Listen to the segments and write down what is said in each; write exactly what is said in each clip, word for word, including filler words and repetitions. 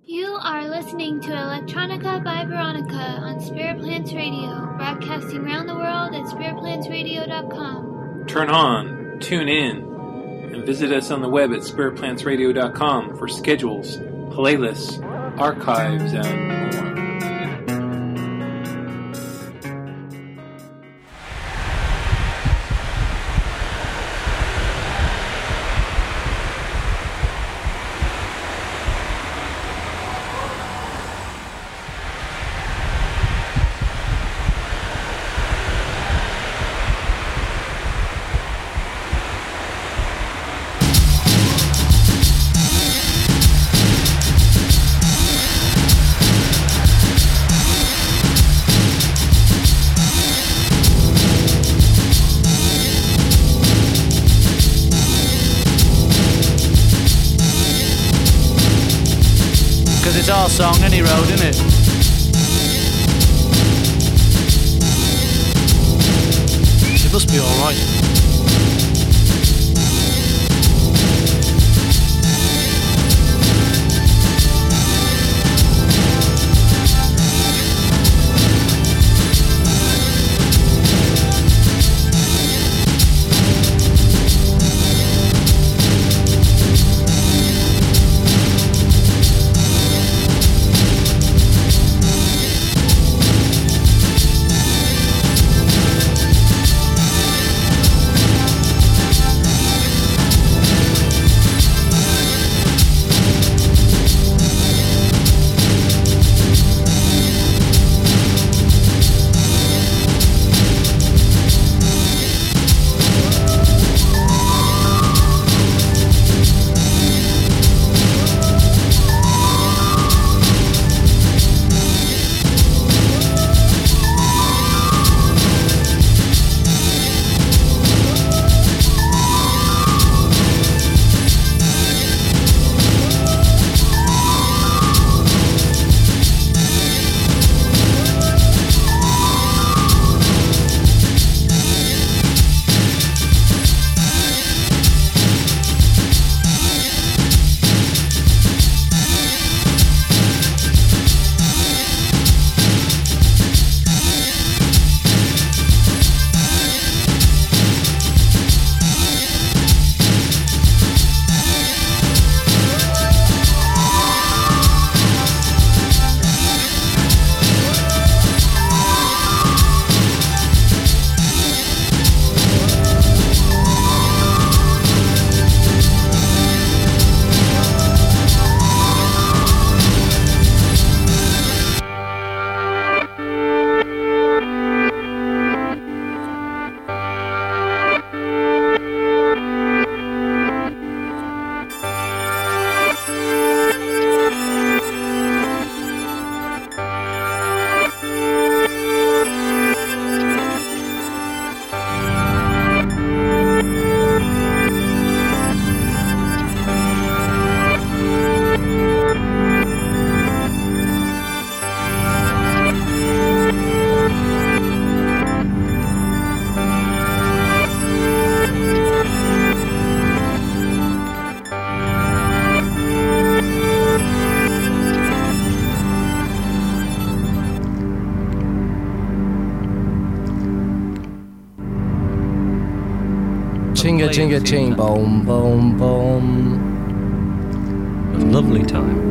You are listening to Electronica by Veronica on Spirit Plants Radio, broadcasting around the world at spirit plants radio dot com. Turn on, tune in, and visit us on the web at spirit plants radio dot com for schedules, playlists, archives, and more. It's our song, any road, isn't it? It must be alright. Chinga chinga ching, boom boom boom. A lovely time.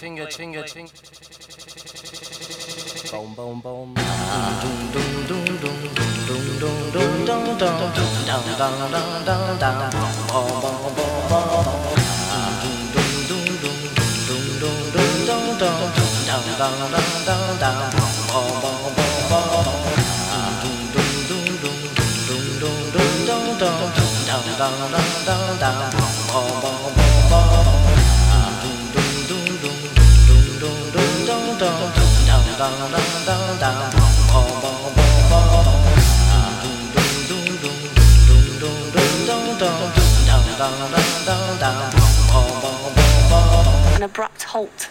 chinga chinga ching. Boom boom boom. An abrupt halt.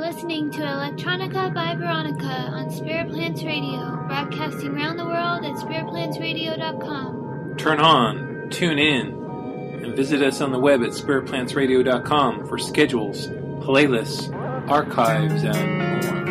listening to Electronica by Veronica on Spirit Plants Radio, broadcasting around the world at spirit plants radio dot com. Turn on, tune in, and visit us on the web at spirit plants radio dot com for schedules, playlists, archives, and more.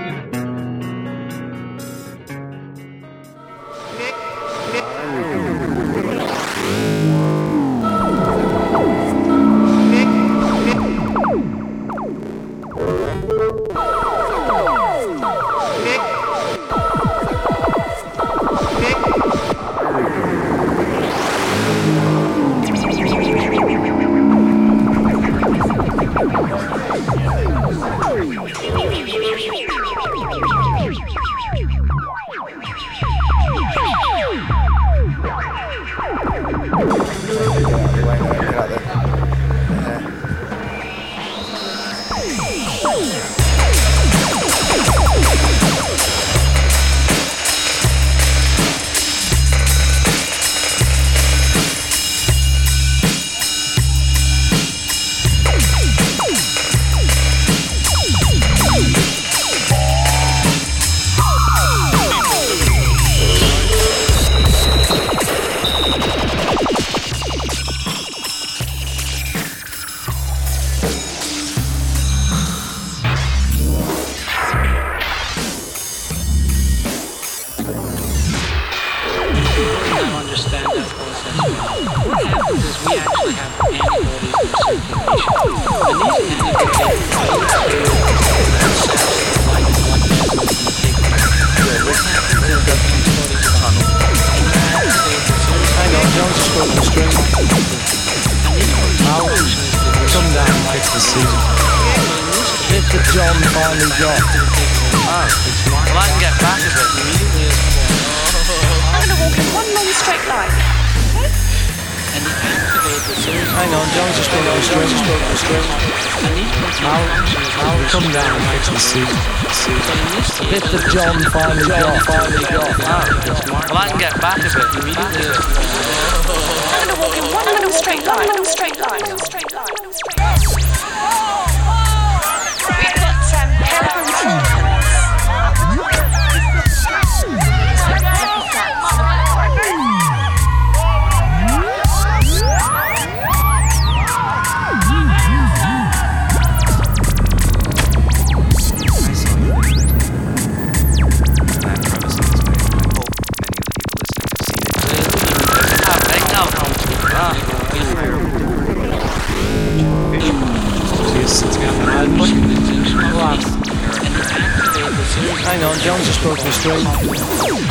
Hang on, Jones just broke the street.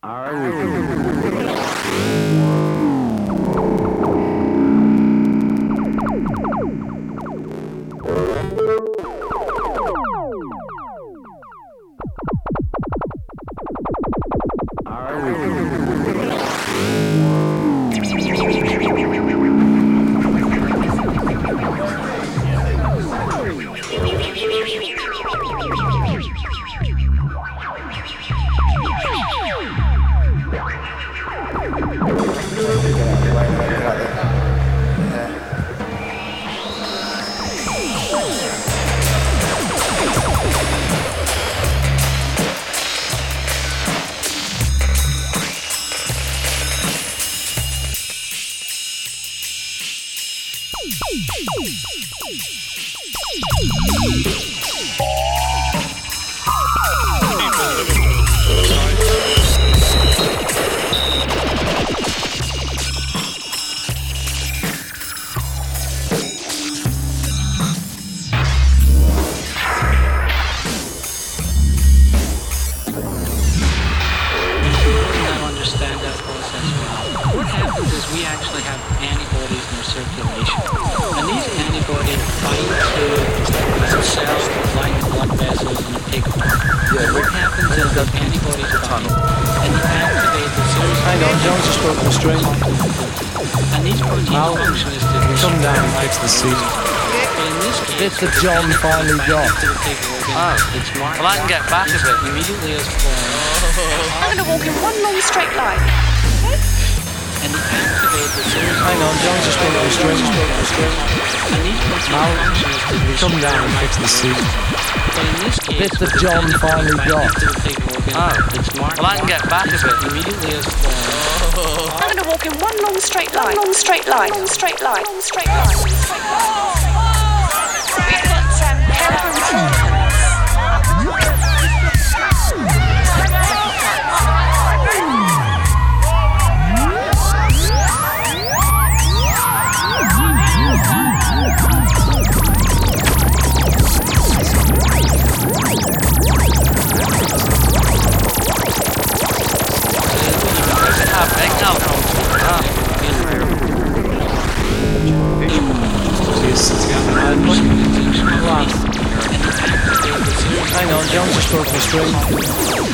That John finally got. Oh, well, I can get back a bit. Immediately as I'm going to walk in one long straight line. And the activate the series. Hang on, John's just going to string. And these protein functions to come down and fix the seat. But in this case, bit that John finally got. Oh, well, I can get back a bit. Immediately as I'm going to walk in one long straight line. Long straight line. Long straight line. Long straight line. Straight line. We've got some peregrine Hang on, John's just broken the string.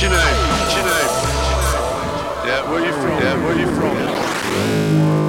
What's your name? What's your name? Yeah, where you from? Yeah, where you from?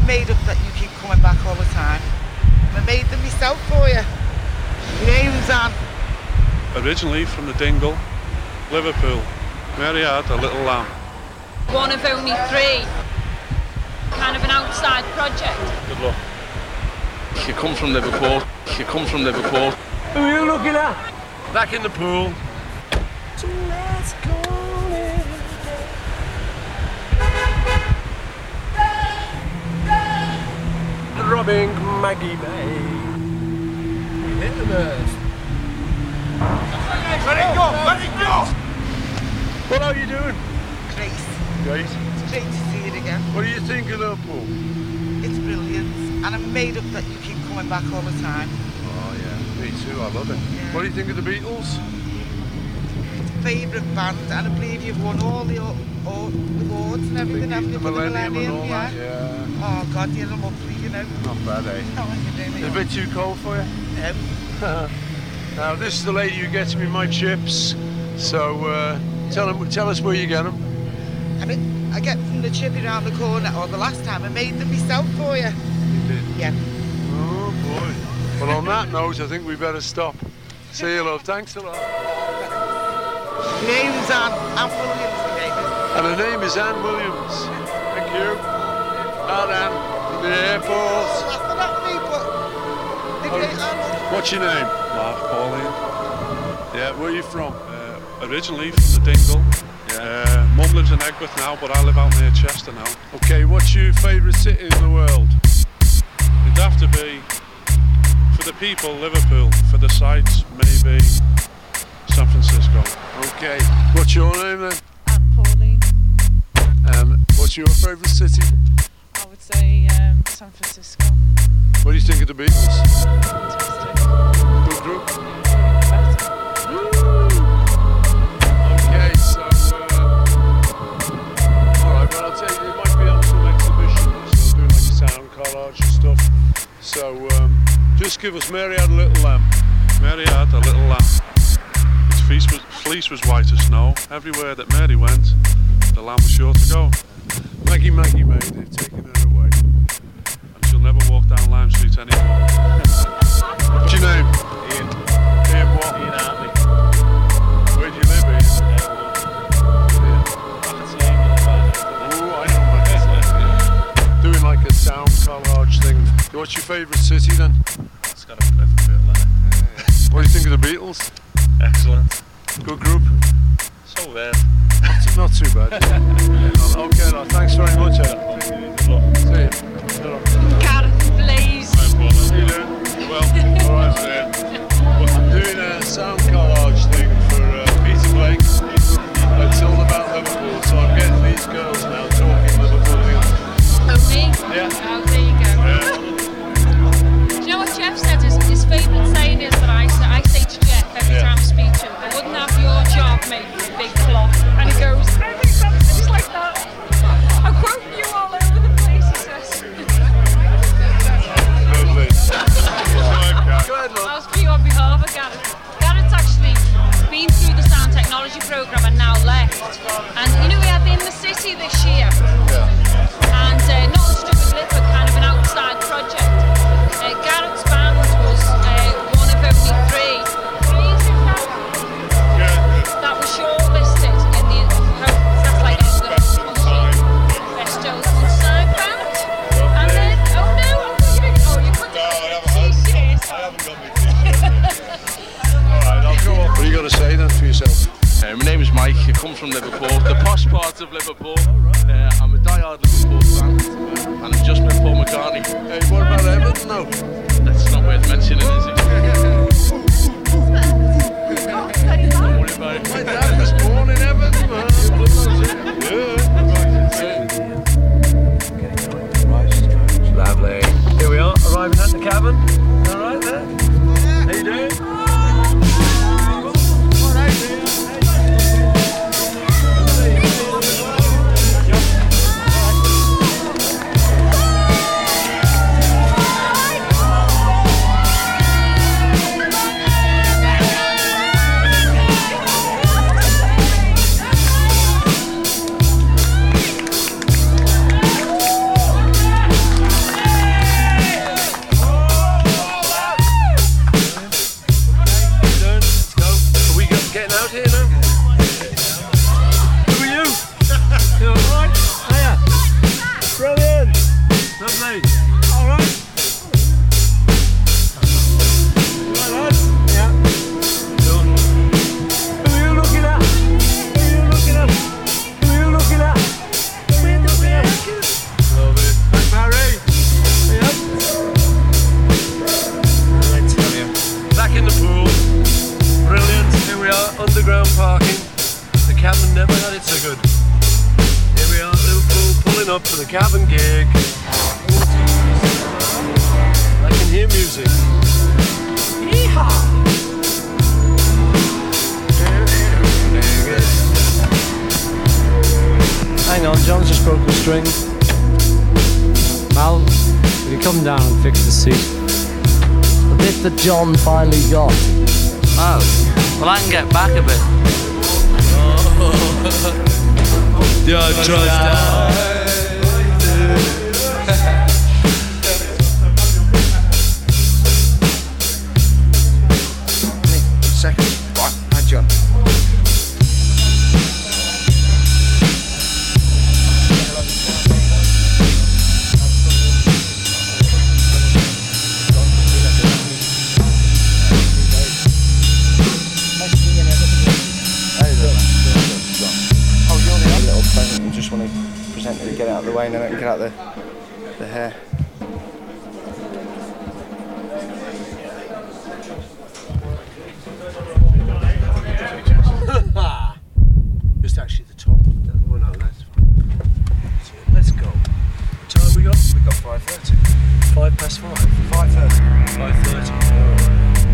made up that you keep coming back all the time. I made them myself for you. Your name's Anne. Originally from the Dingle, Liverpool. Mary had a little lamb. One of only three. Kind of an outside project. Good luck. You come from Liverpool. You come from Liverpool. Who are you looking at? Back in the pool. Robbing Maggie May. Hit the nurse. Let it go! Let it go! What are you doing? Great. Great. It's great to see it again. What do you think of Liverpool? It's brilliant. And I'm made up that you keep coming back all the time. Oh yeah, me too, I love it. Yeah. What do you think of the Beatles? Favourite band, and I believe you've won all the o- o- awards and everything, haven't you, for the Millennium and all yeah. that, yeah. Oh God, you're lovely, you know. Not bad, eh? Oh, you're doing It's a bit too cold for you? Um, Now, this is the lady who gets me my chips. So, uh, tell, them, tell us where you get them. I mean, I get from the chippy round the corner, or the last time I made them myself for you. You did? Yeah. Oh, boy. Well, on that note, I think we better stop. See you, love. Thanks a lot. Your name's Anne. Anne Williams, your name is. And her name is Anne Williams. Thank you. Anne, Anne, from the airport. That's not me, but... The great Anne. What's your name? Mark Pauline. Yeah, where are you from? Uh, originally from the Dingle. Yeah. Uh, Mum lives in Egworth now, but I live out near Chester now. Okay, what's your favourite city in the world? It'd have to be, for the people, Liverpool. For the sights, maybe San Francisco. Okay, what's your name then? Anne Pauline. And what's your favourite city? I would say um, San Francisco. What do you think of the Beatles? Fantastic. Good group. Better. Okay, so uh, alright, well I'll tell you, it might be on some exhibitions, so doing like a sound collage and stuff. So um, just give us Mary Had a Little Lamb. Mary had a little lamb. Its fleece was, fleece was white as snow. Everywhere that Mary went, the lamb was sure to go. Maggie, Maggie, Maggie, they've taken her away. And she'll never walk down Lime Street anymore. What's your name? Ian. Ian what? Ian Hartley. Where do you live, Ian? Oh, I know, Maggie. Doing like a sound collage thing. What's your favourite city then? It's got a Liverpool in it. What do you think of the Beatles? Excellent. Good group? So bad. Not too, not too bad. Okay, no, thanks very much, Ed. Good luck. See you. Gareth Blaze. How you doing? You well? Alright, see you. I'm doing a sound collage thing for uh, Peter Blake. It's all about Liverpool, so I'm getting these girls now talking Liverpoolian. Oh, me? Yeah. Oh, there you go. Yeah. Do you know what Jeff said his, his favourite saying is that I say, I say to Jeff every Yeah. time I speak to him, I wouldn't have your job, mate, you big clock. And he goes, I think that's just like that. I'm quoting you all over the place, he says. Lovely. Go ahead, love. I'll speak on behalf of Gareth. Gareth's actually been through the sound technology programme and now left. And you know, we had the In the City this year. Yeah. And uh, not to do with Liverpool, kind of an outside project. Uh, Gareth's band was uh, one of only three. Three, is it, Gareth? Yeah. That was shortlisted in the that's like the best old side band. And then, oh no, I thought you were, oh, you put the t-shirt. I haven't got my t-shirt. Alright, I'll go on. What are you going to say then for yourself? Uh, my name is Mike. I come from Liverpool, the posh part of Liverpool. Uh, I'm a die-hard Liverpool fan, and I've just met Paul McCartney. Hey, what about Everton though? That's not worth mentioning, is it? Don't worry about it. My dad was born in Everton, man. Yeah. Lovely. Here we are, arriving at the cabin. All right there. How you doing? All right, never had it so good. Here we are, Liverpool, pulling up for the Cavern gig. I can hear music. Yeehaw! Hang on, John's just broke the string. Mal, will you come down and fix the seat? The bit that John finally got. Oh, well I can get back a bit. Yeah, trust Second. Right, hi John. I just want to present it and get it out of the way, and then I can get out the, the hair. Just actually the top. Oh no, that's fine. So let's go. What time we got? We got five thirty. Five past five. Five thirty. Five thirty.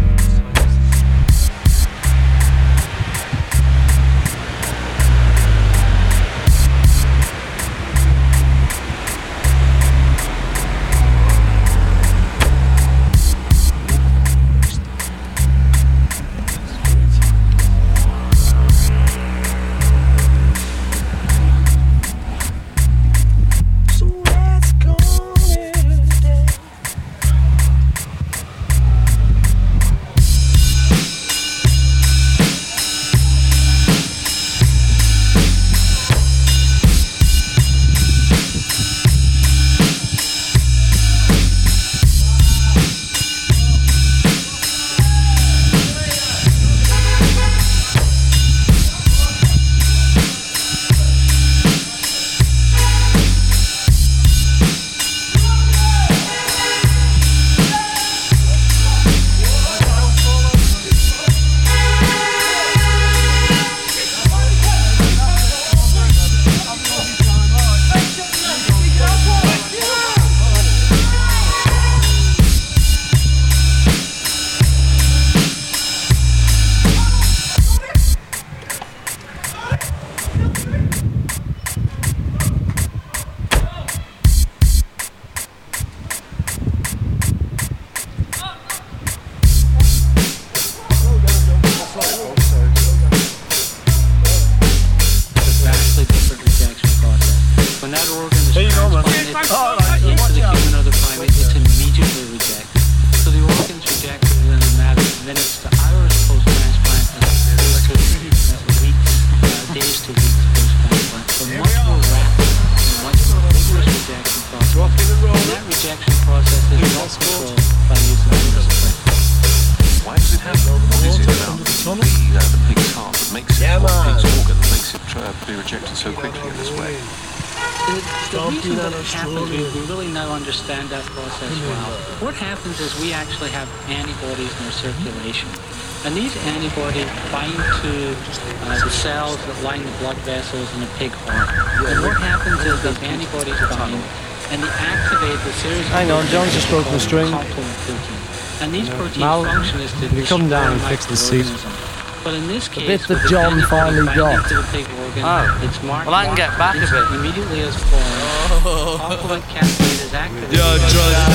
Circulation. And these antibodies bind to uh, the cells that line the blood vessels in the pig heart. And what happens is these antibodies bind and they activate the series Hang on, John's just broken the string. complement protein. And these proteins Mal, function is to will you come down and fix the seat? But in this The case, bit that John finally got. to the pig organ, Oh. it's marked Well, I can get back a bit. immediately as formed. Complement cascade is activated. Yeah,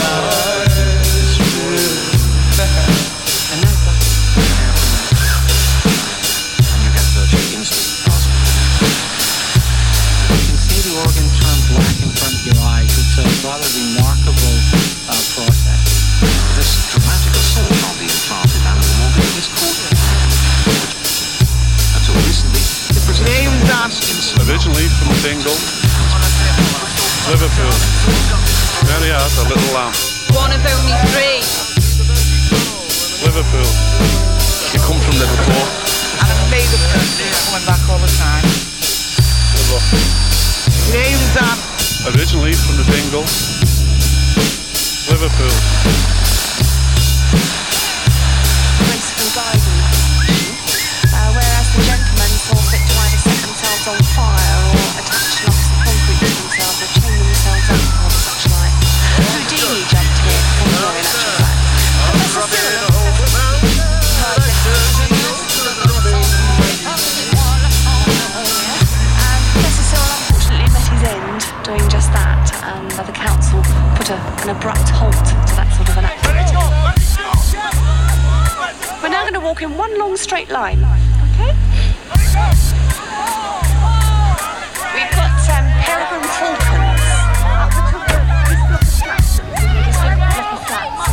trust And that's what organ turn black in front of your eyes. It's a rather remarkable uh, process. This dramatic assault on the implanted animal organ is called until recently it presented originally from Dingle, Liverpool. There he has, a little lamb. One of only three. Liverpool. You come from Liverpool. And I'm made of coming back all the time. Good luck. Name's Dan. Originally from the Dingle, Liverpool. Graceful guidance. Uh, whereas the gentleman saw fit to either set themselves themselves on fire or attach lumps of concrete to themselves or chain themselves up or such like. Houdini jumped here from here in actual fact. Professor Cyril and Professor Cyril unfortunately met his end doing just that, and the council put a, an abrupt halt to that sort of an activity. We're now going to walk in one long straight line, okay? We've got um, peregrine falcons up the top of this block of flats. This big block of flats.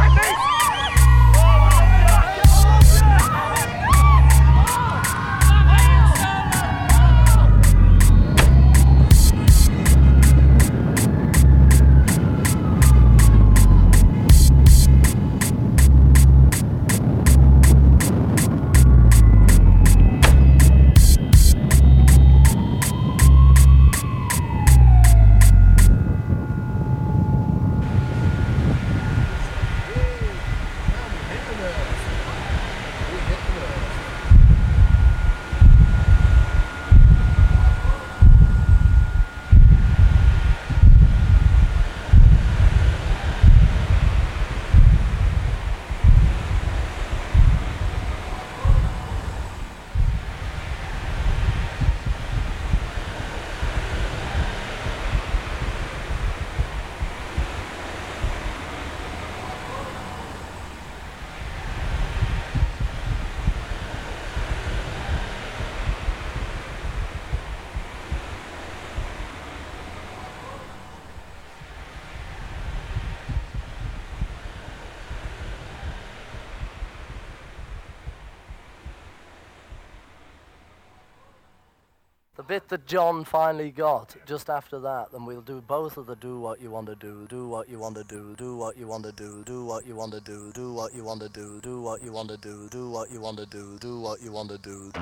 The bit that John finally got, just after that, then we'll do both of the do what you want to do, do what you want to do, do what you want to do, do what you want to do, do what you want to do, do what you want to do, do what you want to do, do what you want to do.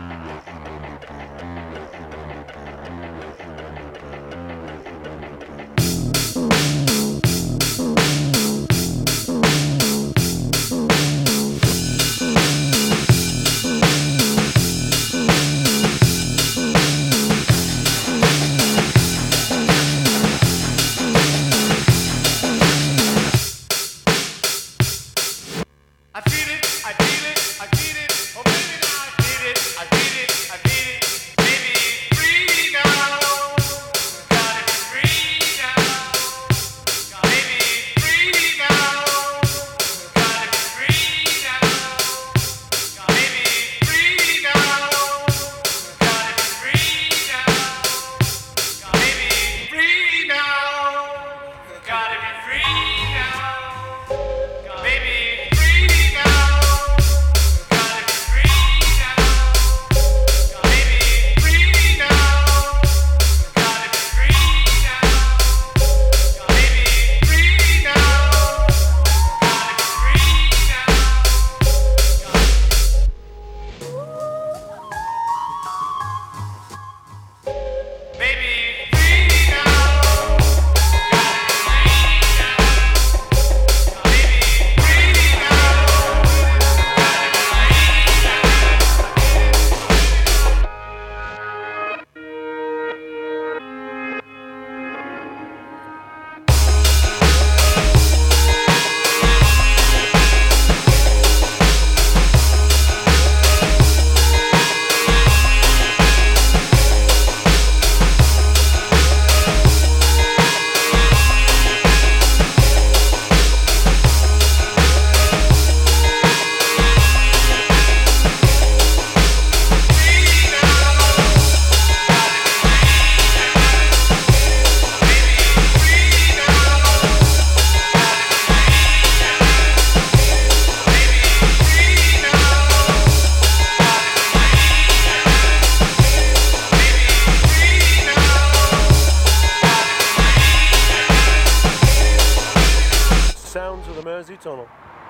Tunnel.